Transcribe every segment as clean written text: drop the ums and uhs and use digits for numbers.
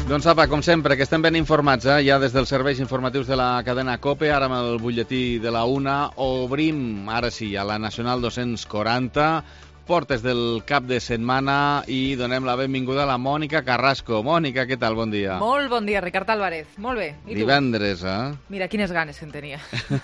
Doncs apa, com sempre, que estem ben informats, ja des dels serveis informatius de la cadena COPE, ara amb el butlletí de la una, obrim, ara sí, a la Nacional 240, portes del cap de setmana i donem la benvinguda a la Mònica Carrasco. Mònica, què tal? Bon dia. Molt bon dia, Ricard Álvarez. Molt bé. I tu? Divendres, Mira, quines ganes que en tenia.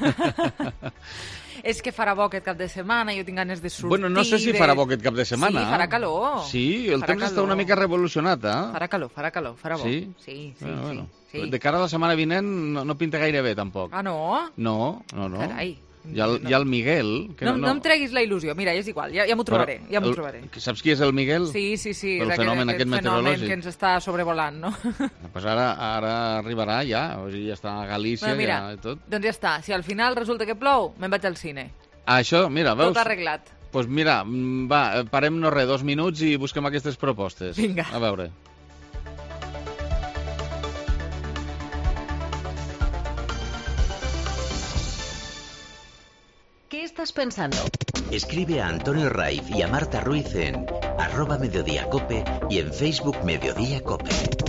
És que farà bo aquest cap de setmana, jo tinc ganes de sortir... Bueno, no sé si farà bo aquest cap de setmana. Sí, farà calor. Sí, el temps està una mica revolucionat, Farà calor, farà bo. Sí? Sí. De cara a la setmana vinent no pinta gaire bé, tampoc. Ah, no? No. Carai. Hi ha el Miguel... Que no em treguis la il·lusió, mira, és igual, ja m'ho trobaré, Saps qui és el Miguel? Sí. El fenomen aquest meteorològic. Fenomen que ens està sobrevolant, no? Pues ara arribarà ja, o sigui, ja està a Galícia, mira, ja i tot. Doncs ja està, si al final resulta que plou, me'n vaig al cine. Això, mira, veus? Tot arreglat. Doncs mira, va, parem 2 minuts i busquem aquestes propostes. Vinga. A veure. ¿Qué estás pensando? Escribe a Antonio Raiz y a Marta Ruiz en @mediodíacope y en Facebook Mediodía Cope.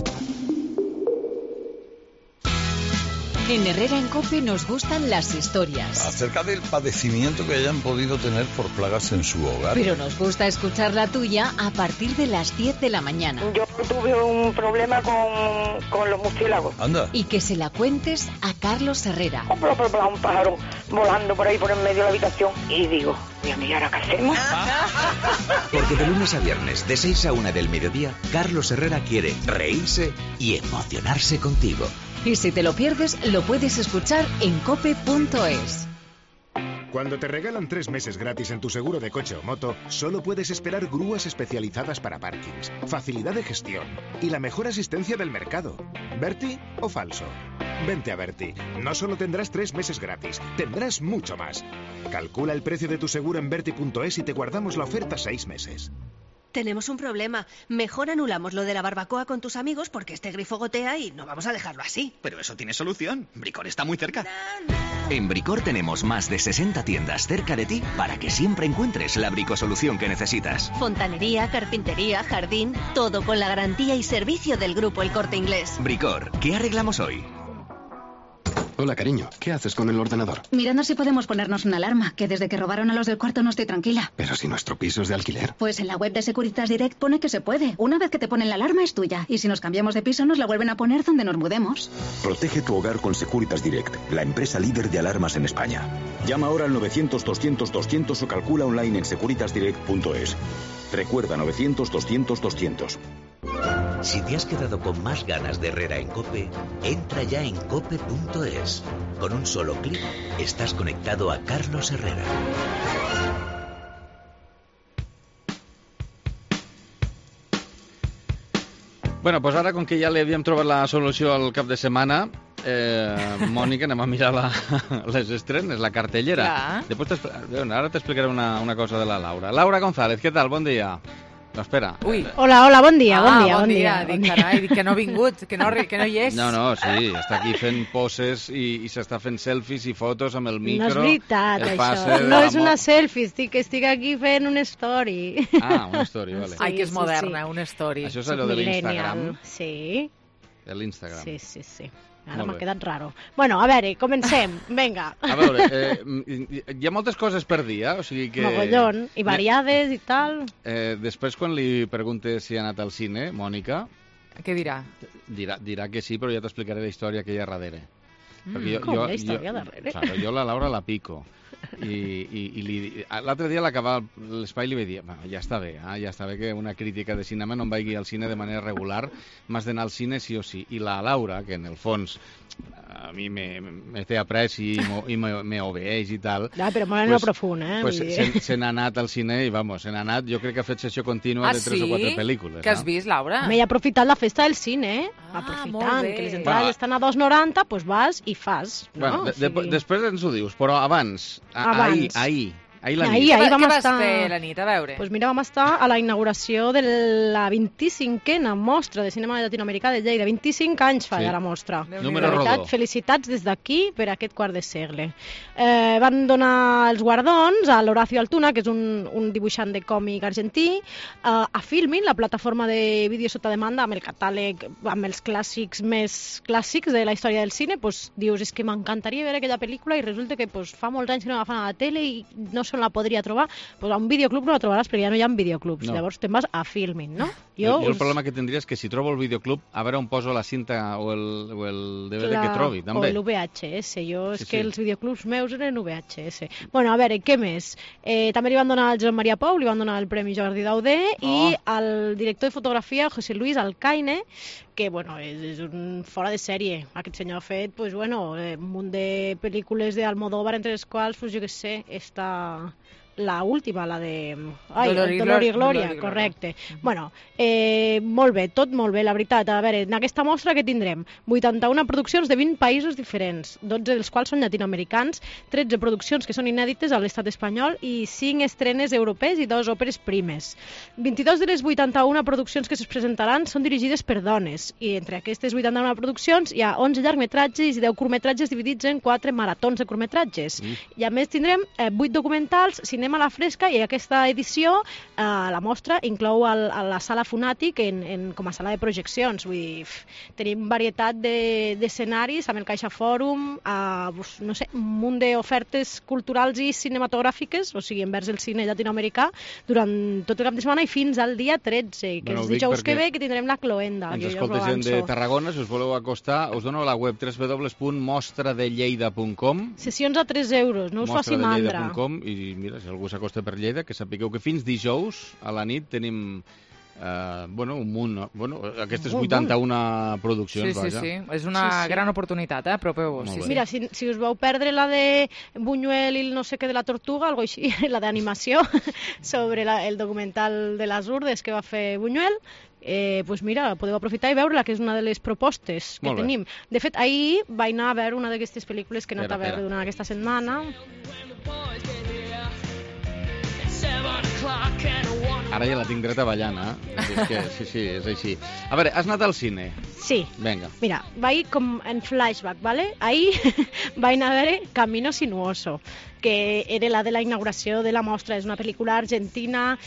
En Herrera en Cope nos gustan las historias. Acerca del padecimiento que hayan podido tener por plagas en su hogar. Pero nos gusta escuchar la tuya a partir de las 10 de la mañana. Yo tuve un problema con los murciélagos. Anda. Y que se la cuentes a Carlos Herrera. Un pájaro volando por ahí por en medio de la habitación y digo, Dios mío, ¿ahora qué hacemos? Porque de lunes a viernes, de 6 a 1 del mediodía, Carlos Herrera quiere reírse y emocionarse contigo. Y si te lo pierdes, lo puedes escuchar en cope.es. Cuando te regalan 3 meses gratis en tu seguro de coche o moto, solo puedes esperar grúas especializadas para parkings, facilidad de gestión y la mejor asistencia del mercado. ¿Berti o falso? Vente a Berti. No solo tendrás 3 meses gratis, tendrás mucho más. Calcula el precio de tu seguro en berti.es y te guardamos la oferta 6 meses. Tenemos un problema. Mejor anulamos lo de la barbacoa con tus amigos porque este grifo gotea y no vamos a dejarlo así. Pero eso tiene solución. Bricor está muy cerca. En Bricor tenemos más de 60 tiendas cerca de ti para que siempre encuentres la bricosolución que necesitas. Fontanería, carpintería, jardín, todo con la garantía y servicio del grupo El Corte Inglés. Bricor, ¿qué arreglamos hoy? Hola, cariño. ¿Qué haces con el ordenador? Mirando si podemos ponernos una alarma, que desde que robaron a los del cuarto no estoy tranquila. Pero si nuestro piso es de alquiler. Pues en la web de Securitas Direct pone que se puede. Una vez que te ponen la alarma es tuya. Y si nos cambiamos de piso nos la vuelven a poner donde nos mudemos. Protege tu hogar con Securitas Direct, la empresa líder de alarmas en España. Llama ahora al 900-200-200 o calcula online en securitasdirect.es. Recuerda, 900-200-200. Si te has quedado con más ganas de Herrera en Cope, entra ya en cope.es. Con un solo clic estás conectado a Carlos Herrera. Bueno, doncs ara, com que ja li havíem trobat la solució al cap de setmana, Mònica, anem a mirar les estrenes, la cartellera. Ara t'explicaré una cosa de la Laura. Laura González, què tal? Bon dia. No, espera. Ui. Hola, bon dia. Dic, carai, que no ha vingut, que no hi és. No, sí, està aquí fent poses i s'està fent selfies i fotos amb el micro. No és veritat, això. No és una selfie, estic aquí fent un story. Ah, un story, vale. Ai, que és moderna, un story. Això és allò de l'Instagram? Sí. De l'Instagram. Sí. Ara m'ha quedat raro. Bueno, a veure, comencem. Vinga. A veure, hi ha moltes coses per dir, o sigui que... Mogollon, i variades i tal. Després, quan li preguntes si ha anat al cine, Mònica... Què dirà? Dirà que sí, però ja t'explicaré la història que hi ha darrere. Com hi ha història darrere? Jo la Laura la pico. I l'altre dia a l'acabar l'espai li vaig dir, ja està bé que una crítica de cinema no em vagi al cine de manera regular, m'has d'anar al cine sí o sí. I la Laura, que en el fons a mi me té apreci i me obeeix i tal... Però molt no profund, pues se n'ha anat al cine i, se n'ha anat, jo crec que ha fet sessió contínua de 3 o 4 pel·lícules. Què has vist, Laura? M'he aprofitat la festa del cine, aprofitant que les entrades estan a 2,90, doncs vas i fas. Després ens ho dius, però abans, ahir Ahir la nit. Ahir vam Què vas estar... fer la nit? A veure. Pues mira, vam estar a la inauguració de la 25a mostra de cinema llatinoamericà de Lleida. 25 anys fa ja la mostra. Número rodó. Felicitats des d'aquí per aquest quart de segle. Van donar els guardons a l'Horacio Altuna, que és un dibuixant de còmic argentí, a Filmin, la plataforma de vídeo sota demanda, amb el catàleg, amb els clàssics més clàssics de la història del cine. Pues dius, és que m'encantaria veure aquella pel·lícula i resulta que pues, fa molts anys que no la fan a la tele i no se la podria trobar. Pues a un videoclub no la trobaràs perquè ja no hi ha videoclubs. No. Llavors te'n vas a Filmin, no? Jo el problema que tindria és que si trobo el videoclub, a veure on poso la cinta o el DVD que trobi, també. O el VHS. És que els videoclubs meus eren VHS. Bueno, a veure, què més? També li van donar al Joan Maria Pou, li van donar el Premi Jordi Dauder i al director de fotografia, José Luis Alcaine, que bueno, és un fora de sèrie. Aquest senyor ha fet pues, bueno, un munt de pel·lícules d'Almodóvar, entre les quals, pues, jo què sé, està... la última, la de... Dolor i Glòria, correcte. Bueno, molt bé, tot molt bé, la veritat. A veure, en aquesta mostra què tindrem? 81 produccions de 20 països diferents, 12 dels quals són llatinoamericans, 13 produccions que són inèdites a l'estat espanyol i 5 estrenes europees i 2 òperes primes. 22 de les 81 produccions que es presentaran són dirigides per dones i entre aquestes 81 produccions hi ha 11 llargmetratges i 10 curtmetratges dividits en 4 maratons de curtmetratges. I a més tindrem 8 documentals, cinema a la fresca, i aquesta edició, la mostra, inclou a la sala Funàtic com a sala de projeccions. Vull dir, tenim varietat d'escenaris amb el Caixa Fòrum, no sé, un munt d'ofertes culturals i cinematogràfiques, o sigui, envers el cine llatinoamericà, durant tot el cap de setmana i fins al dia 13, que és dijous que ve, que tindrem la cloenda. Ens escolta gent de Tarragona, si us voleu acostar, us dono la web www.mostradelleida.com. Sessions a 3 euros, no us faci mandra. I mira, si algú s'acosta per Lleida, que sapigueu que fins dijous a la nit tenim un munt, aquestes 81 produccions. Sí, és una gran oportunitat, apropeu-vos. Mira, si us vau perdre la de Buñuel i el no sé què de la Tortuga, algo així, la d'animació, sobre el documental de les Urdes que va fer Buñuel, pues mira, podeu aprofitar i veure-la, que és una de les propostes que tenim. De fet, ahir vaig anar a veure una d'aquestes pel·lícules que he anat a veure durant aquesta setmana. Ara ja la tinc dreta ballant, Sí, és així. A veure, has anat al cine? Sí. Vinga. Mira, vaig com en flashback, ¿vale? Ahir vaig anar a veure Camino Sinuoso, que era la de la inauguració de la mostra. És una pel·lícula argentina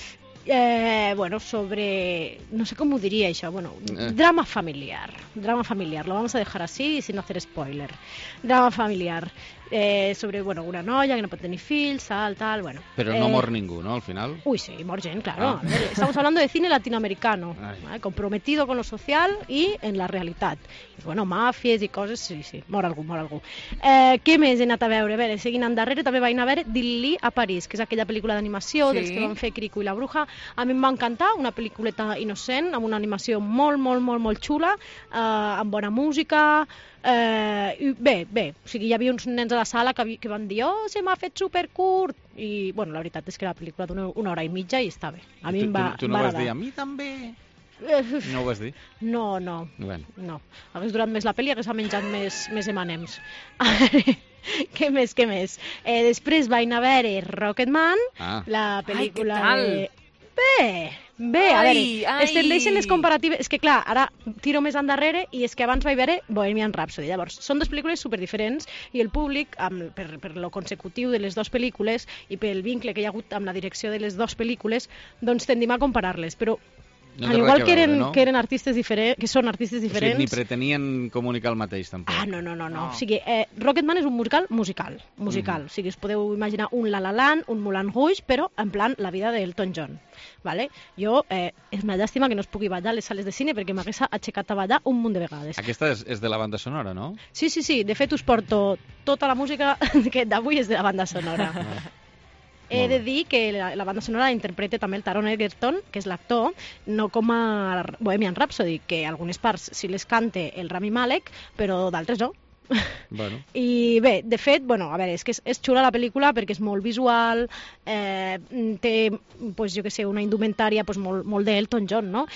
sobre, no sé com ho diria això, drama familiar, lo vamos a dejar así sin hacer spoiler. Drama familiar, sobre, una noia que no pot tenir fills, tal, bueno. Però no mor ningú, ¿no, al final? Uy, sí, mor gent, claro. Estamos hablando de cine latinoamericano, comprometido con lo social y en la realitat. Màfies i coses, sí, mor algú. Què més he anat a veure? A veure, seguint endarrere, també vaig anar a veure Dil·lí a París, que és aquella pel·lícula d'animació dels que van fer Kirikou i la Bruja. A mi em va encantar, una pel·lículeta innocent, amb una animació molt xula, amb bona música. Bé, o sigui, hi havia uns nens a la sala que van dir se m'ha fet supercurt, i la veritat és que la pel·lícula d'una hora i mitja i està bé. A mi em va agradar. Tu no vas dir, a mi també? No ho vas dir? No. Hagués durat més la pel·li, hagués menjat més M&M's. Què més? Després vaig anar a veure Rocketman, la pel·lícula de... Bé, a veure, es tendeixen les comparatives... És que clar, ara tiro més endarrere i és que abans vaig veure Bohemian Rhapsody. Llavors, són dues pel·lícules superdiferents i el públic, per lo consecutiu de les dues pel·lícules i pel vincle que hi ha hagut amb la direcció de les dues pel·lícules, doncs tendim a comparar-les, però al igual que eren artistes diferents, que són artistes diferents... O sigui, ni pretenien comunicar el mateix, tampoc. No. O sigui, Rocketman és un musical. O sigui, us podeu imaginar un La La Land, un Moulin Rouge, però en plan la vida d'Elton John. Vale? Jo, és una llàstima que no es pugui ballar a les sales de cine perquè m'hagués aixecat a ballar un munt de vegades. Aquesta és de la banda sonora, no? Sí. De fet, us porto tota la música que d'avui és de la banda sonora. He de dir que la banda sonora la interpreta també el Taron Egerton, que és l'actor, no com a Bohemian Rhapsody, que algunes parts sí les canta el Rami Malek, però d'altres no. Bueno. I bé, de fet, bueno, a veure, és que és xula la pel·lícula perquè és molt visual, té, pues, jo què sé, una indumentària pues, molt d'Elton John, no?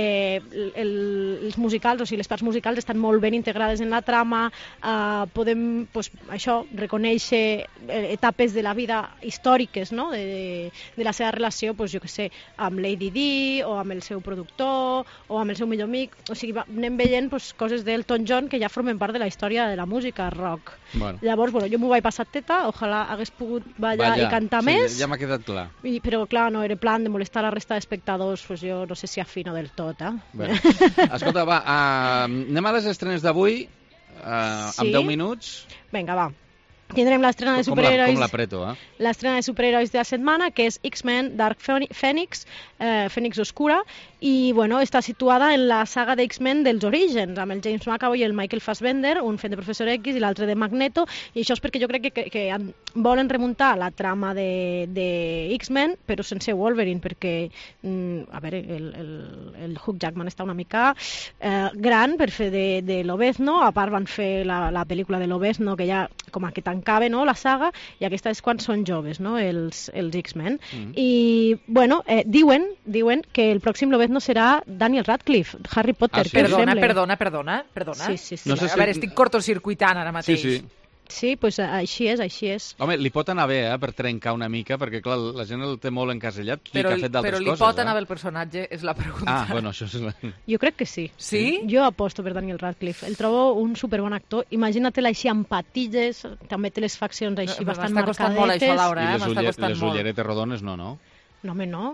Els musicals, o sigui, les parts musicals estan molt ben integrades en la trama, podem, pues, això, reconèixer etapes de la vida històriques, no?, de la seva relació, pues, jo què sé, amb Lady Di, o amb el seu productor, o amb el seu millor amic, o sigui, anem veient pues, coses d'Elton John que ja formen part de la història de la música rock. Bueno. Llavors, bueno, jo m'ho vaig passar teta, ojalà hagués pogut ballar i cantar més. Ja m'ha quedat clar. Però, clar, no era plan de molestar la resta d'espectadors, pues jo no sé si afino del tot, Bueno. Escolta, va, anem a les estrenes d'avui, amb 10 minuts. Vinga, va. Tindrem l'estrena de superherois... Com l'apreto, L'estrena de superherois de la setmana, que és X-Men Dark Phoenix, Fènix Oscura, i, bueno, està situada en la saga de X-Men dels orígens, amb el James McAvoy i el Michael Fassbender, un fent de Professor X i l'altre de Magneto, i això és perquè jo crec que volen remuntar la trama de X-Men, però sense Wolverine, perquè, a veure, el Hugh Jackman està una mica gran per fer de Lobezno, a part van fer la pel·lícula de Lobezno, que ja com a que tancava, no, la saga, i aquesta és quan són joves, no, els X-Men. I, bueno, diuen que el pròxim Lobezno serà Daniel Radcliffe, Harry Potter. Perdona. Sí. No sé a veure, estic cortocircuitant ara mateix. Sí, doncs així és. Home, li pot anar bé, per trencar una mica, perquè, clar, la gent el té molt encasellat, que ha fet d'altres coses. Però li pot anar bé el personatge, és la pregunta. Bueno, això és... Jo crec que sí. Sí? Jo aposto per Daniel Radcliffe. El trobo un superbon actor. Imagina-te'l així amb patilles, també té les faccions així bastant marcadetes. M'està costant molt això, Laura, I les ulleretes rodones no? No, home, no.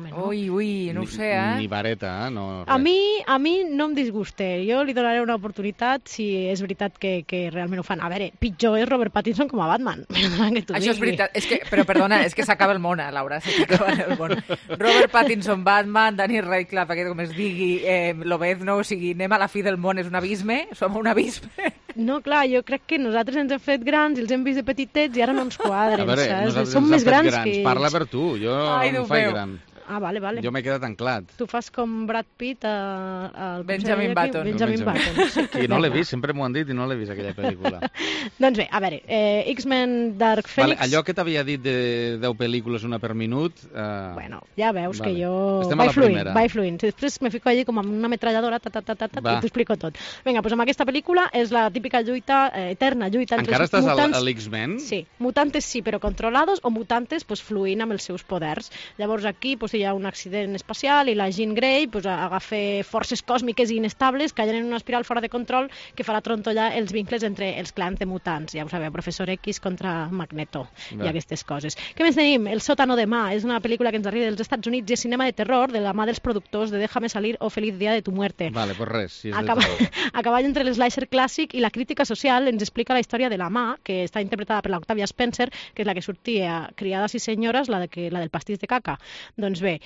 Ui, no ho sé, Ni vareta, no. A mi no em disgusta. Jo li donaré una oportunitat si és veritat que realment ho fan. A veure, pitjor és Robert Pattinson com a Batman. Això és veritat. Però, perdona, és que s'acaba el món, Laura. S'acaba el món. Robert Pattinson, Batman, Daniel Radcliffe, aquest com es digui, Lobezno, o sigui, anem a la fi del món, és un abisme? Som un abisme? No, clar, jo crec que nosaltres ens hem fet grans i els hem vist de petitets i ara no ens quadren, saps? Nosaltres som més grans que ells. Parla per tu, jo no em faig gran. Ah, vale. Jo m'he quedat anclat. Tu fas com Brad Pitt al Benjamin Button. Sí. I no l'he vist, sempre m'ho han dit i no l'he vist, aquella pel·lícula. Doncs bé, a veure, X-Men Dark Phoenix... Allò que t'havia dit de 10 pel·lícules, una per minut... Bueno, ja veus que jo... Estem a la primera. Vaig fluint. Després me fico allí com amb una ametralladora, i t'ho explico tot. Vinga, doncs amb aquesta pel·lícula és la típica lluita, eterna lluita entre els mutants... Encara estàs a l'X-Men? Sí, mutantes sí, però controlados, o mutantes fluint amb els seus poders. Llavors aquí hi ha un accident espacial i la Jean Grey agafa forces còsmiques i inestables que en una espiral fora de control que farà trontollar els vincles entre els clans de mutants. Ja ho sabeu, Professor X contra Magneto i aquestes coses. Què més tenim? El sòtano de mà és una pel·lícula que ens arriba dels Estats Units i és cinema de terror de la mà dels productors de Déjame salir o Feliz día de tu muerte. Vale, pues res. Si a cavall entre l'slasher clàssic i la crítica social ens explica la història de la mà, que està interpretada per l'Octavia Spencer, que és la que sortia Criades i senyores, la del pastís de caca. Doncs bé,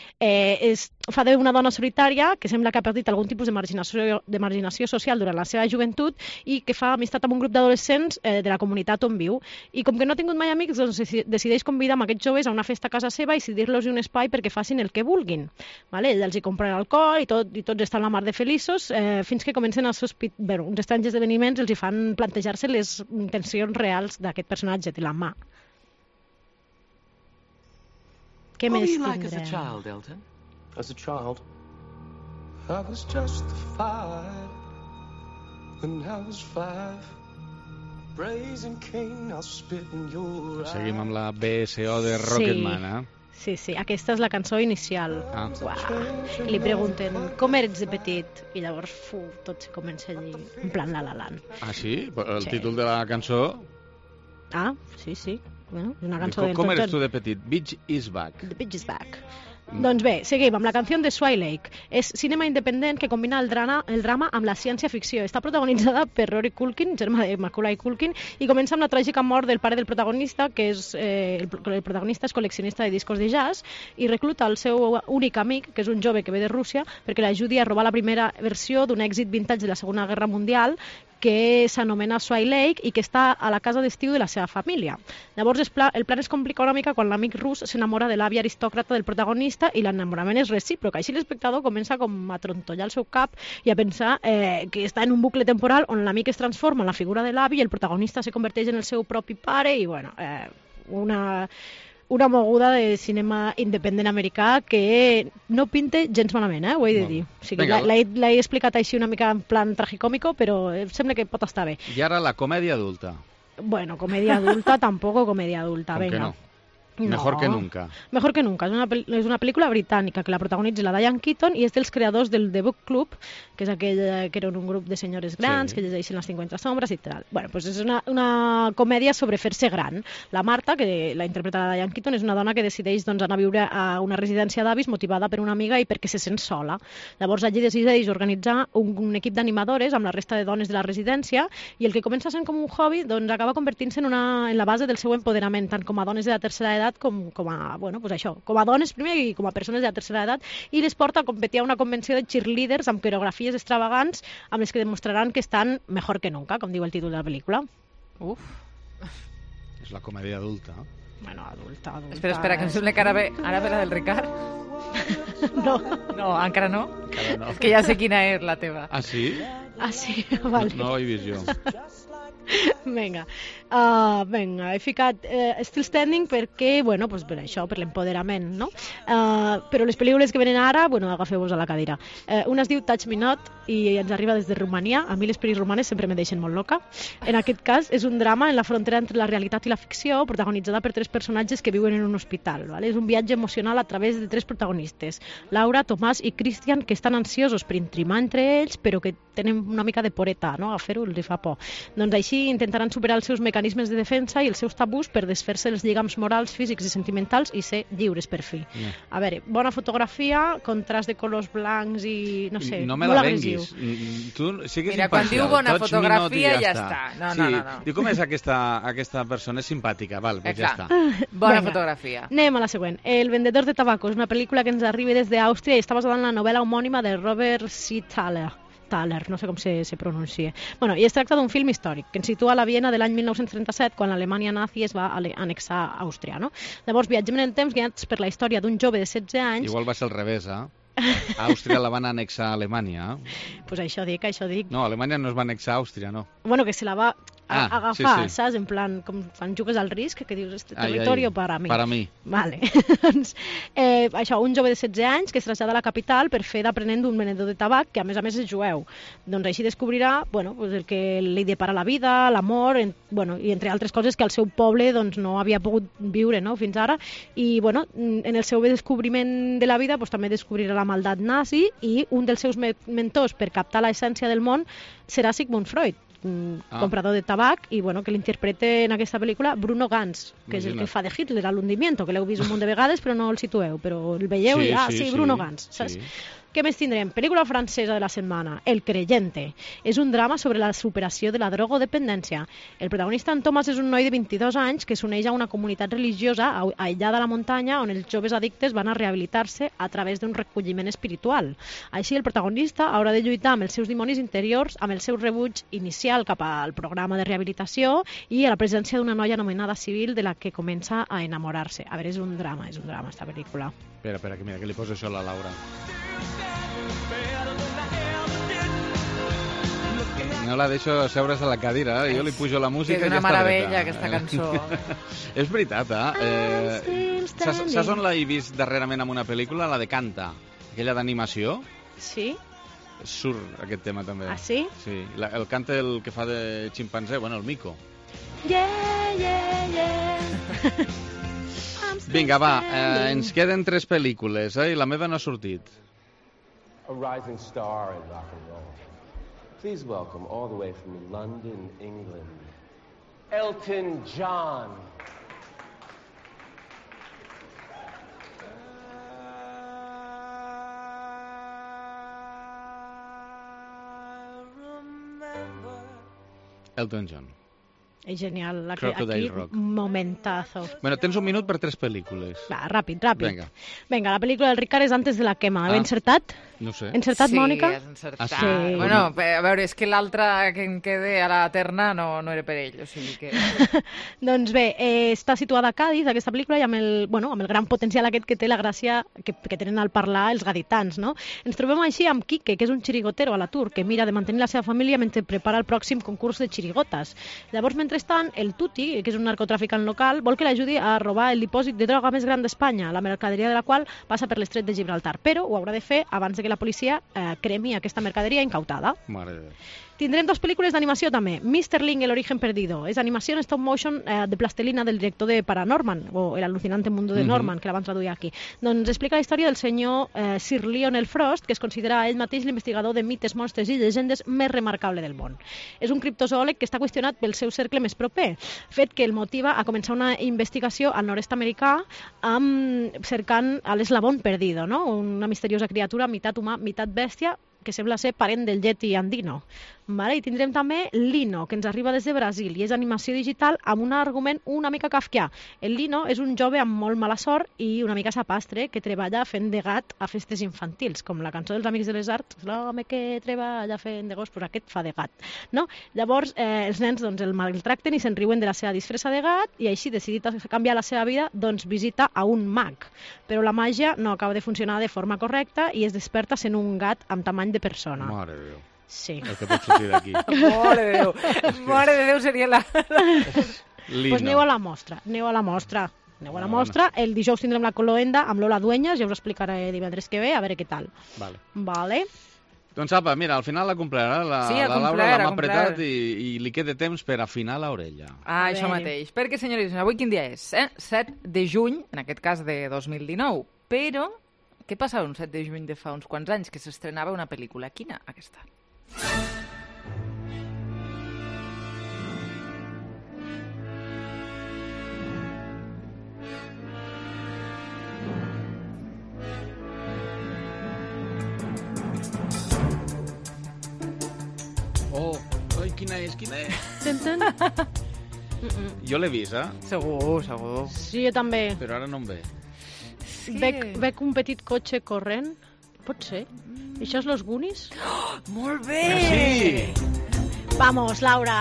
fa d'una dona solitària que sembla que ha perdut algun tipus de marginació social durant la seva joventut i que fa amistat amb un grup d'adolescents de la comunitat on viu. I com que no ha tingut mai amics, doncs decideix convidar aquests joves a una festa a casa seva i cedir-los un espai perquè facin el que vulguin. Ell els hi compra l'alcohol i tots estan la mar de feliços fins que comencen uns estranyes esdeveniments els hi fan plantejar-se les intencions reals d'aquest personatge de la mà. Què més tindrem? As a child, I was justified when I was 5. Brazen king, I'll spit in your eyes. Seguim amb la BSO de Rocketman, Sí, aquesta és la cançó inicial. I li pregunten, com eres de petit? I llavors, tot se comença allí, en plan La La Land. Ah, sí? El títol de la cançó... Ah, sí. Bueno, és una cançó del Com eres tu de petit? Bitch is back. The bitch is back. Doncs bé, seguim amb la canció de Swy Lake. És cinema independent que combina el drama amb la ciència-ficció. Està protagonitzada per Rory Culkin, germà de Macaulay Culkin, i comença amb la tràgica mort del pare del protagonista, que és el protagonista és col·leccionista de discos de jazz, i recluta el seu únic amic, que és un jove que ve de Rússia, perquè l'ajudi a robar la primera versió d'un èxit vintage de la Segona Guerra Mundial, que s'anomena Sway Lake i que està a la casa d'estiu de la seva família. Llavors el plan es complica una mica quan l'amic rus s'enamora de l'àvia aristòcrata del protagonista i l'enamorament és recíproc. Així l'espectador comença com a trontollar el seu cap i a pensar que està en un bucle temporal on l'amic es transforma en la figura de l'avi i el protagonista se converteix en el seu propi pare i, bueno, una moguda de cinema independent americà que no pinte gens malament, ho he de dir. O sigui, l'he explicat així una mica en plan tragicòmico, però sembla que pot estar bé. I ara la comèdia adulta. Bueno, comedia adulta, tampoco comedia adulta, venga. No. Mejor que nunca. Mejor que nunca. És una pel·lícula britànica que la protagonitza la Diane Keaton i és dels creadors del The Book Club, que és aquell que era un grup de senyores grans que llegeixen les 50 sombres i tal. Bueno, pues és una comèdia sobre fer-se gran. La Marta, que la interpreta la Diane Keaton, és una dona que decideix anar a viure a una residència d'avis motivada per una amiga i perquè se sent sola. Llavors allí decideix organitzar un equip d'animadores amb la resta de dones de la residència i el que comença sent com un hobby doncs acaba convertint-se en la base del seu empoderament, tant com a dones de la tercera edat com a dones primer i com a persones de la tercera edat, i les porta a competir a una convenció de cheerleaders amb coreografies extravagants amb les que demostraran que estan mejor que nunca, com diu el títol de la pel·lícula. Uf. És la comèdia adulta. Bueno, adulta. Espera, que em sembla que ara ve la del Ricard. No, encara no? Encara no. És que ja sé quina és la teva. Ah, sí? Ah, sí? Vale. No ho he vist jo. Vinga, he ficat Still Standing perquè, bueno, pues per això, per l'empoderament, no? Però les pel·lícules que venen ara, bueno, agafeu-vos a la cadira. Una es diu Touch Me Not i ens arriba des de Romania. A mi les pel·lis romanes sempre me deixen molt loca. En aquest cas és un drama en la frontera entre la realitat i la ficció, protagonitzada per 3 personatges que viuen en un hospital, ¿vale? És un viatge emocional a través de 3 protagonistes, Laura, Tomàs i Christian, que estan ansiosos per intrimar entre ells, però que tenen una mica de poreta, no? A fer-ho els fa por. Doncs així intentaran superar els seus mecanismes de defensa i els seus tabús per desfer-se els lligams morals, físics i sentimentals i ser lliures per fi. A veure, bona fotografia, contrast de colors blancs i, no sé, no me molt la agressiu. Mira, quan diu bona fotografia ja està. No. Diu, com és aquesta persona? És simpàtica, val, pues ja està. Bona fotografia. Anem a la següent. El vendedor de tabaco és una pel·lícula que ens arriba des d'Àustria i està basada en la novel·la homònima de Robert C. Thaler, no sé com se pronuncia. Bueno, i es tracta d'un film històric que ens situa a la Viena de l'any 1937, quan l'Alemanya nazi es va annexar a Àustria, no? Llavors viatgem en el temps guiats per la història d'un jove de 16 anys... Igual va ser al revés, Àustria la van annexar a Alemanya. Pues això dic. No, Alemanya no es va annexar a Àustria, no. Bueno, que se la va agafar, sí. saps? En plan, com quan jugues al risc, que dius, este territorio para mí. Para mí. Vale. Doncs, això, un jove de 16 anys que es trasllada a la capital per fer d'aprenent d'un venedor de tabac, que a més és jueu. Doncs així descobrirà, bueno, pues el que li depara la vida, l'amor, i entre altres coses que al seu poble doncs, no havia pogut viure, no?, fins ara. I, bueno, en el seu descobriment de la vida doncs, també descobrirà la maldat nazi i un dels seus mentors per captar l'essència del món serà Sigmund Freud, comprador de tabac, i bueno, que l'interpreta en aquesta pel·lícula Bruno Ganz, que és el que fa de Hitler a l'Hundimiento, que l'heu vist un munt de vegades però no el situeu, però el veieu i Bruno Ganz, saps? Què més tindrem? Pel·lícula francesa de la setmana, El Creyente. És un drama sobre la superació de la drogodependència. El protagonista, en Thomas, és un noi de 22 anys que s'uneix a una comunitat religiosa aïllada a la muntanya on els joves addictes van a rehabilitar-se a través d'un recolliment espiritual. Així, el protagonista haurà de lluitar amb els seus dimonis interiors, amb el seu rebuig inicial cap al programa de rehabilitació i a la presència d'una noia anomenada Civil de la que comença a enamorar-se. A veure, és un drama, esta pel·lícula. Espera, que mira, que li poso això a la Laura. No la deixo seure's a la cadira, jo li pujo la música i ja està dreta. És una meravella, aquesta cançó. És veritat, Saps on l'he vist darrerament en una pel·lícula? La de Canta, aquella d'animació. Sí? Surt aquest tema també. Ah, sí? Sí, el canta el que fa de ximpanzé, bueno, el Mico. Vinga, va, ens queden 3 pel·lícules, i la meva no ha sortit. A rising star in rock and roll. Please welcome all the way from London, England, Elton John. Elton John. És genial, aquí Rock. Momentazo. Bueno, tens un minut per 3 pel·lícules. Va, ràpid. Vinga, la pel·lícula del Ricard és Antes de la quema. L'he encertat? No sé. Encertat, Mònica? Sí, has encertat. Ah, sí? Bueno, a veure, és que l'altre que en quede a la terna no era per ell, o sigui que... Doncs bé, està situada a Càdiz, aquesta pel·lícula, i amb el gran potencial aquest que té la gràcia que tenen al parlar els gaditans, no? Ens trobem així amb Quique, que és un xirigotero a l'atur, que mira de mantenir la seva família mentre prepara el pròxim concurs de xirigotes. Llavors, mentrestant, el Tuti, que és un narcotraficant local, vol que l'ajudi a robar el dipòsit de droga més gran d'Espanya, la mercaderia de la qual passa per l'estret de Gibraltar, però ho haurà de fer abans de que la policia cremi aquesta mercaderia incautada. Mare de Déu. Tindrem 2 pel·lícules d'animació també. Mr. Link, El origen perdido. És animació en stop motion de plastelina del director de Paranorman, o El alucinante mundo de Norman, que la van traduir aquí. Doncs explica la història del senyor Sir Lionel Frost, que es considera ell mateix l'investigador de mites, monstres i llegendes més remarcable del món. És un criptozoòleg que està qüestionat pel seu cercle més proper, fet que el motiva a començar una investigació al nord-est americà cercant a l'eslabón perdido, no? Una misteriosa criatura, meitat humà, meitat bèstia, que sembla ser parent del Yeti andino. Vale? I tindrem també Lino, que ens arriba des de Brasil, i és animació digital amb un argument una mica kafkià. El Lino és un jove amb molt mala sort i una mica sapastre que treballa fent de gat a festes infantils, com la cançó dels Amics de les Arts, l'home que treballa fent de gos, pues aquest fa de gat. No? Llavors, els nens el maltracten i se'n riuen de la seva disfressa de gat, i així, decidit a canviar la seva vida, doncs visita a un mag. Però la màgia no acaba de funcionar de forma correcta i es desperta sent un gat amb tamany de persona. Mare de Déu. Sí. El que pot sortir d'aquí. Mare de Déu. Mare de Déu seria la... Pues aneu a la mostra. El dijous tindrem la Cloenda amb Lola Dueñas, ja us explicaré divendres que ve, a veure què tal. Vale. Doncs apa, mira, al final la complert, la Laura l'ha apretat i li queda temps per afinar l'orella. Ah, això mateix. Perquè, senyoris, avui quin dia és? 7 de juny, en aquest cas de 2019. Però, què passava un 7 de juny de fa uns quants anys que s'estrenava una pel·lícula? Quina? Aquesta. Ai, quina és? Jo l'he vist, Segur. Sí, jo també. Però ara no em ve. Sí. Veig un petit cotxe corrent. Pot ser? Això és Los Goonies? Oh, molt bé! Sí! Vamos, Laura!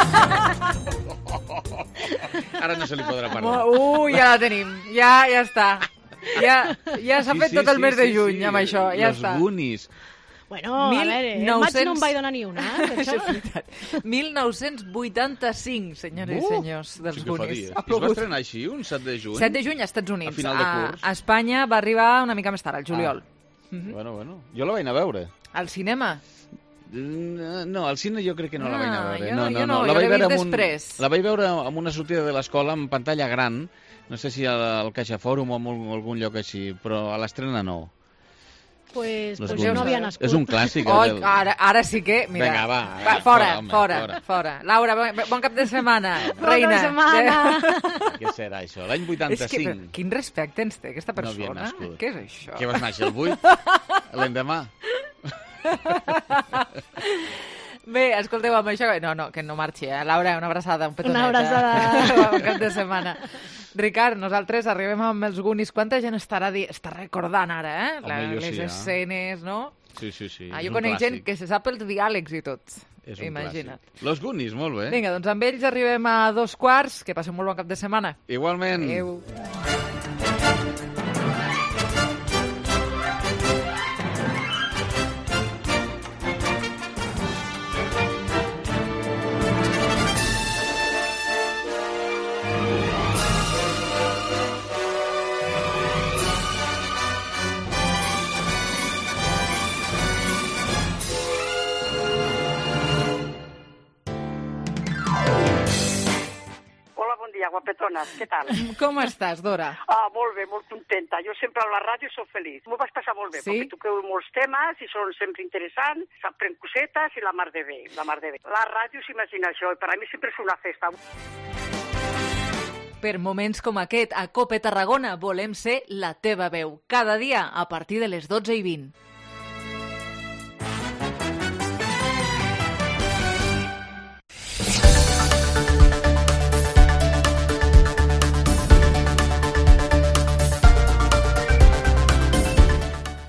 Ara no se li podrà parlar. Ja la tenim. Ja està. Ja s'ha fet tot el mes de juny amb això. Ja està. Los Goonies. Bueno, a veure, el maig no em vaig donar ni una, Això és veritat. 1985, senyores i senyors, dels Goonies. Es va estrenar així, un 7 de juny? 7 de juny als Estats Units. A final de curs. A Espanya va arribar una mica més tard, al juliol. Bueno. Jo la vaig anar a veure. Al cinema? No, al cine jo crec que no la vaig anar a veure. Jo l'he vist després. La vaig veure amb una sortida de l'escola en pantalla gran, no sé si al Caixa Fòrum o en algun lloc així, però a l'estrena no. Pues jo no havia nascut. És un clàssic. Ara sí que... Mira, vinga, va. Fora. Laura, bon cap de setmana. Bon Reina. cap de setmana. Què serà això? L'any 85. És que, quin respecte ens té aquesta persona. No havia nascut. Què és això? Què vas néixer, el 8? L'endemà? Bé, escolteu, amb això... No, que no marxi, Laura, una abraçada, un petonet. Una abraçada. Bon cap de setmana. Ricard, nosaltres arribem amb els Goonies. Quanta gent està recordant ara, Home, les escenes, no? Sí. Jo conec gent que se sap els diàlegs i tot. És un Imagina't. clàssic. Los Goonies, molt bé. Vinga, doncs amb ells arribem a 2:15. Que passem molt bon cap de setmana. Igualment. Adéu. Guapetones, què tal? Com estàs, Dora? Molt bé, molt contenta. Jo sempre a la ràdio soc feliç. M'ho vaig passar molt bé, perquè toqueu molts temes i són sempre interessants, s'aprèn cosetes i la mar de bé, La ràdio s'imagina això, i per a mi sempre és una festa. Per moments com aquest, a COPE Tarragona volem ser la teva veu. Cada dia, a partir de les 12:20.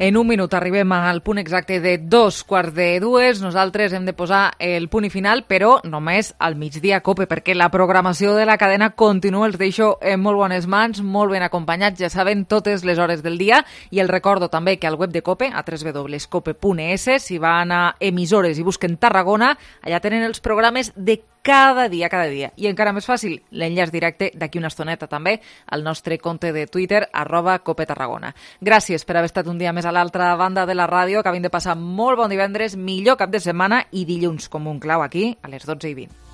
En un minut arribem al punt exacte de 2:15. Nosaltres hem de posar el punt i final, però només al migdia Cope, perquè la programació de la cadena continua. Els deixo en molt bones mans, molt ben acompanyats, ja saben, totes les hores del dia. I els recordo també que al web de Cope, a www.cope.es, si van a emissores i busquen Tarragona, allà tenen els programes de cada dia. I encara més fàcil, l'enllaç directe d'aquí una estoneta també al nostre compte de Twitter, @CopeTarragona. Gràcies per haver estat un dia més a l'altra banda de la ràdio. Acabem de passar molt bon divendres, millor cap de setmana i dilluns com un clau aquí a les 12:20.